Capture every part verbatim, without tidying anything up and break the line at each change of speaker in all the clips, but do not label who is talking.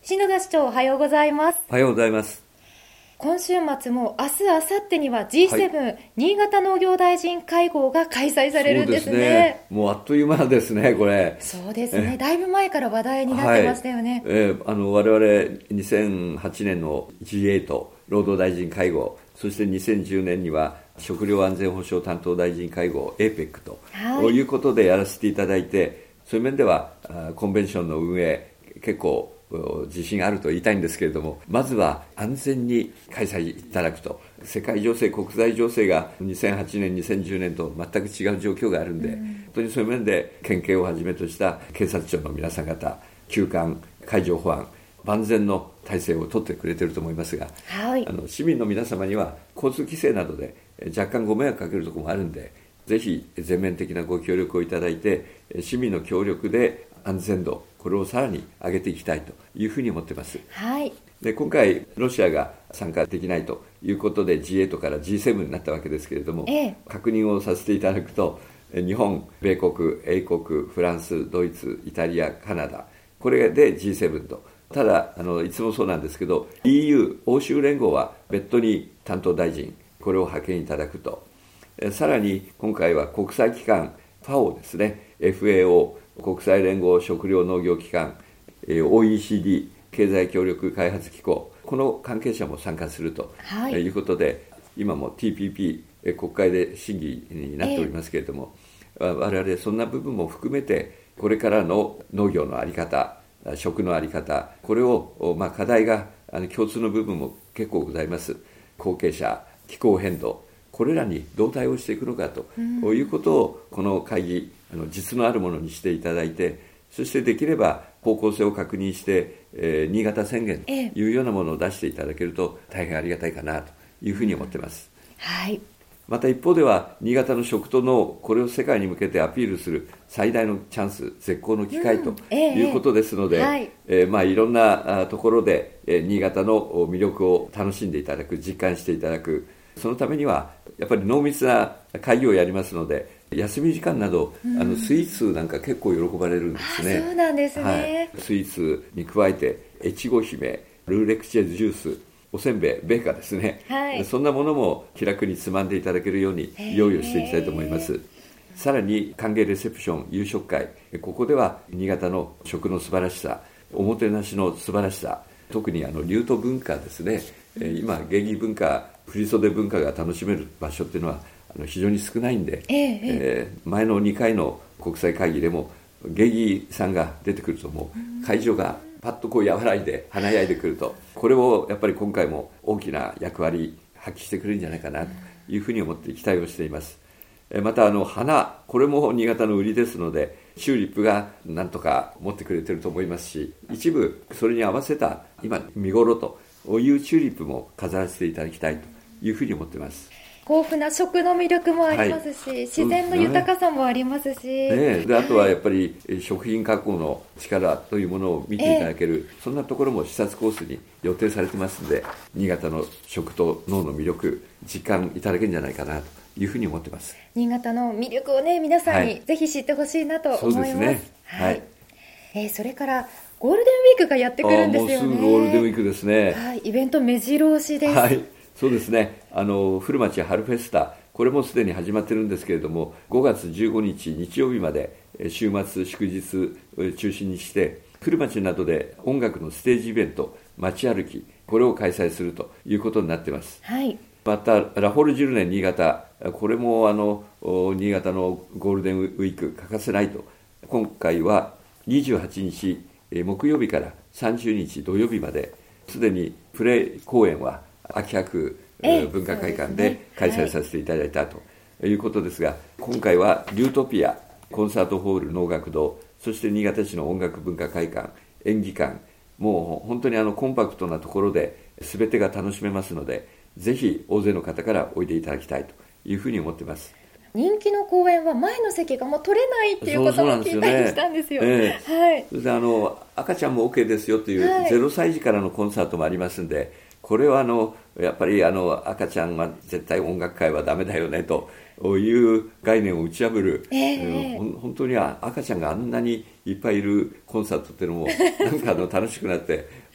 篠田市長、おはようございます。
おはようございます。
今週末も明日、明後日には ジーセブン、はい、新潟農業大臣会合が開催されるんですね。
そうですね。もうあっという間ですね、これ。
そうですね。だいぶ前から話題になってましたよね。
はい、えー、あの我々にせんはちねんの ジーエイト 労働大臣会合、そしてにせんじゅうねんには食料安全保障担当大臣会合 エーペック と、はい、いうことでやらせていただいて、そういう面ではコンベンションの運営結構自信あると言いたいんですけれども、まずは安全に開催いただくと。世界情勢、国際情勢がにせんはちねん、にせんじゅうねんと全く違う状況があるんで、うん、本当にそういう面で県警をはじめとした警察庁の皆さん方、救管、海上保安、万全の体制を取ってくれていると思いますが、はい、あの市民の皆様には交通規制などで若干ご迷惑かけるところもあるんで、ぜひ全面的なご協力をいただいて、市民の協力で安全度、これをさらに上げていきたいというふうに思っています。
はい、
で今回ロシアが参加できないということで ジーエイト から ジーセブン になったわけですけれども、ええ、確認をさせていただくと、日本、米国、英国、フランス、ドイツ、イタリア、カナダ、これで ジーセブン と。ただあのいつもそうなんですけど イーユー 欧州連合は別途に担当大臣これを派遣いただくと。さらに今回は国際機関 ファオ ですね、 エフエーオー 国際連合食糧農業機関、 オーイーシーディー 経済協力開発機構、この関係者も参加するということで、はい、今も ティーピーピー 国会で審議になっておりますけれども、えー、我々そんな部分も含めてこれからの農業の在り方、食の在り方、これを、まあ、課題があの共通の部分も結構ございます。後継者、気候変動、これらにどう対応していくのかと、うん、いうことをこの会議、あの実のあるものにしていただいて、そしてできれば方向性を確認して、えー、新潟宣言というようなものを出していただけると大変ありがたいかなというふうに思っています。
はい。
また一方では新潟の食と農、これを世界に向けてアピールする最大のチャンス、絶好の機会ということですので、うんえーはいえーまあ、いろんなところで、えー、新潟の魅力を楽しんでいただく、実感していただく、そのためにはやっぱり濃密な会議をやりますので、休み時間など、うん、あのスイーツなんか結構喜ばれるんですね。
そうなんですね、
はい、スイーツに加えて越後姫、ルーレクチェジュース、おせんべい、米菓ですね、はい、そんなものも気楽につまんでいただけるように用意をしていきたいと思います。さらに歓迎レセプション、夕食会、ここでは新潟の食の素晴らしさ、おもてなしの素晴らしさ、特にあの流斗文化ですね、うん、今芸妓文化、振袖文化が楽しめる場所っていうのはあの非常に少ないんで、えーえー、前のにかいの国際会議でも芸妓さんが出てくるともう会場がパッとこう和らいで華やいでくると、これをやっぱり今回も大きな役割発揮してくれるんじゃないかなというふうに思って期待をしています。またあの花、これも新潟の売りですので、チューリップがなんとか持ってくれてると思いますし、一部それに合わせた今見頃というチューリップも飾らせていただきたいというふうに思っています。
豊富な食の魅力もありますし、はい、自然の豊かさもありますし、
ね、であとはやっぱり食品加工の力というものを見ていただける、えー、そんなところも視察コースに予定されてますので、新潟の食と農の魅力実感いただけるんじゃないかなというふうに思ってます。
新潟の魅力をね、皆さんにぜひ知ってほしいなと思います。そうですね、はい、えー、それからゴールデンウィークがやってくるんですよね。
もうすぐゴールデンウィークですね。
はい、イベント目白押しです。
はい、そうですね、あの古町春フェスタ、これもすでに始まってるんですけれども、ごがつじゅうごにち日曜日まで週末祝日を中心にして古町などで音楽のステージイベント、街歩き、これを開催するということになっています。
はい、
またラフォルジュルネ新潟、これもあの新潟のゴールデンウィーク欠かせないと。今回はにじゅうはちにち木曜日からさんじゅうにち土曜日まで、すでにプレイ公演は秋葉区文化会館で開催させていただいたということですが、今回はリュートピア、コンサートホール能楽堂、そして新潟市の音楽文化会館、演技館、もう本当にあのコンパクトなところで全てが楽しめますので、ぜひ大勢の方からおいでいただきたいというふうに思っています。
人気の公演は前の席がもう取れないっていうことも聞いたりしたんですよ。
そうそうなんですよね、えーはい、それであの赤ちゃんも OK ですよという、はい、ゼロさい児からのコンサートもありますんで、これはあのやっぱりあの赤ちゃんは絶対音楽会はダメだよねという概念を打ち破る、えー、本当には赤ちゃんがあんなにいっぱいいるコンサートっていうのもなんかあの楽しくなって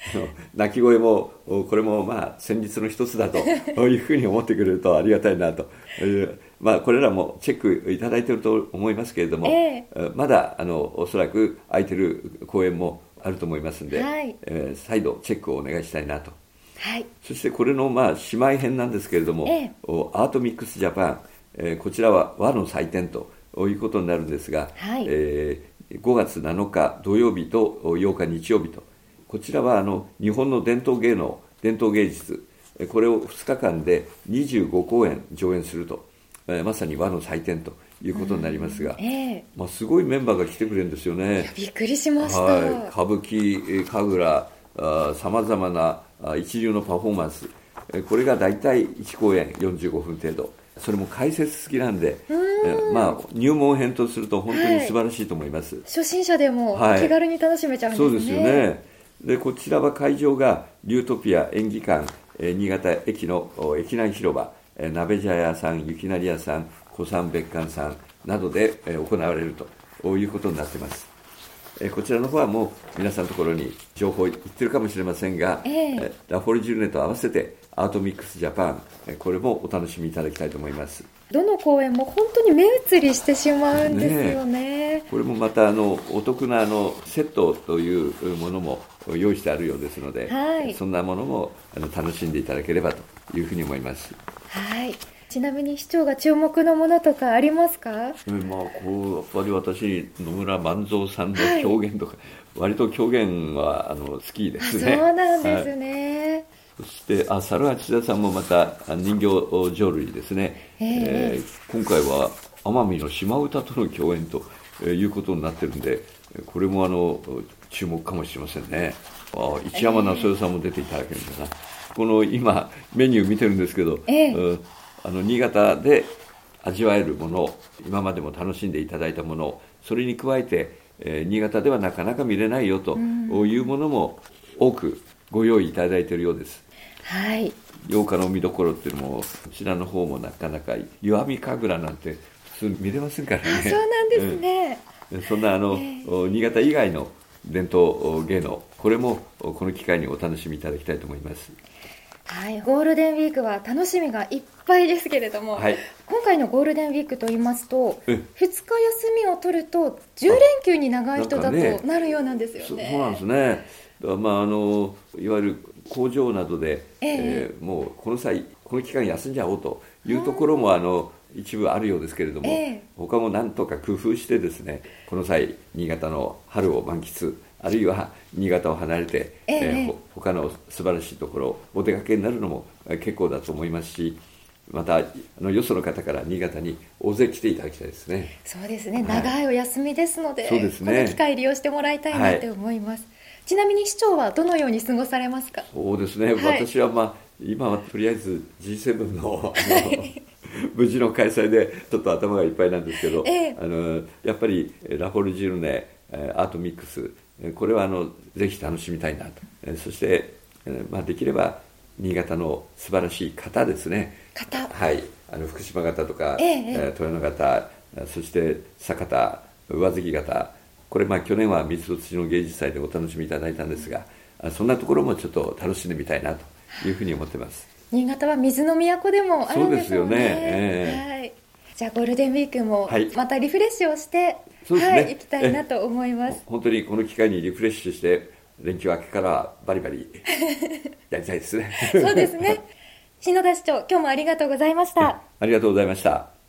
泣き声もこれもまあ旋律の一つだというふうに思ってくれるとありがたいなと、まあ、これらもチェックいただいていると思いますけれども、えー、まだあのおそらく空いてる公演もあると思いますので、はい、えー、再度チェックをお願いしたいなと、はい、そしてこれのまあ姉妹編なんですけれども、えー、アートミックスジャパン、えー、こちらは和の祭典ということになるんですが、はい、えー、ごがつなのか土曜日とようか日曜日と、こちらはあの日本の伝統芸能、伝統芸術、これをふつかかんでにじゅうごこうえん上演すると、えー、まさに和の祭典ということになりますが、えーまあ、すごいメンバーが来てくれるんですよね。
びっくりしました。
はい、歌舞伎、神楽、さまざまな一流のパフォーマンス、これがだいたいいちこうえんよんじゅうごふん程度、それも解説付きなんで、ん、まあ、入門編とすると本当に素晴らしいと思います、はい、
初心者でも気軽に楽しめちゃうんですね、はい、そうですよ
ね。でこちらは会場がリュートピア演技館、新潟駅の駅内広場、鍋茶屋さん、雪成屋さん、小三別館さんなどで行われるということになっています。こちらの方はもう皆さんのところに情報言ってるかもしれませんが、えー、ラフォルジュルネと合わせてアートミックスジャパン、これもお楽しみいただきたいと思います。
どの公演も本当に目移りしてしまうんですよ ね, ね
これもまたあのお得なあのセットというものも用意してあるようですので、はい、そんなものもあの楽しんでいただければというふうに思います。
はい、ちなみに市長が注目のものとかありますか？
えまあ、こうやっぱり私野村万蔵さんの表現とか、はい、割と狂言はあの好きですね。
そうなんですね、はい、
そしてあ猿八田さんもまた人形浄瑠璃ですね、えーえー、今回は奄美の島唄との共演ということになってるんで、これもあの注目かもしれませんね。あ市山那須さんも出ていただけるんだな、えー、この今メニュー見てるんですけど、えー、あの新潟で味わえるもの、今までも楽しんでいただいたもの、それに加えて、えー、新潟ではなかなか見れないよというものも多くご用意いただいているようです。はい、ようかの見どころっていうのもこちらの方もなかなか石見神楽なんて普通見れませんからね。
あ、そうなんですね、
うん、そんなあの、えー、新潟以外の伝統芸能、これもこの機会にお楽しみいただきたいと思います。
はい、ゴールデンウィークは楽しみがいっぱいですけれども、はい、今回のゴールデンウィークといいますとふつか休みを取るとじゅうれんきゅうに長い人だとなるようなんですよね。
そうなんですね。まあ、あのいわゆる工場などで、えーえー、もうこの際この期間休んじゃおうというところもあの一部あるようですけれども、えー、他も何とか工夫してですね、この際新潟の春を満喫、あるいは新潟を離れて、えーえー、他の素晴らしいところお出かけになるのも結構だと思いますし、またあのよその方から新潟に大勢来ていただきたいですね。
そうですね、はい、長いお休みですので、そうですね、この機会利用してもらいたいなと思います、はい、ちなみに市長はどのように過ごされますか？
そうですね、はい、私は、まあ、今はとりあえず ジーセブン の, あの無事の開催でちょっと頭がいっぱいなんですけど、えー、あのやっぱりラフォルジュルネアートミックス、これはあのぜひ楽しみたいなと、そして、まあ、できれば新潟の素晴らしい型ですね、
型、
はい、あの福島型とか、えーえー、豊野型、そして酒田、上関型、これまあ去年は水と土の芸術祭でお楽しみいただいたんですが、そんなところもちょっと楽しんでみたいなというふうに思ってます。
新潟は水の都でもあるんですよね。そうですよね、
えー
はい、じゃあゴールデンウィークもまたリフレッシュをして、はいそうですね、はい、行きたいなと思います。
本当にこの機会にリフレッシュして連休明けからバリバリやりたいですね。
そうですね。篠田市長、今日もありがとうございました。
ありがとうございました。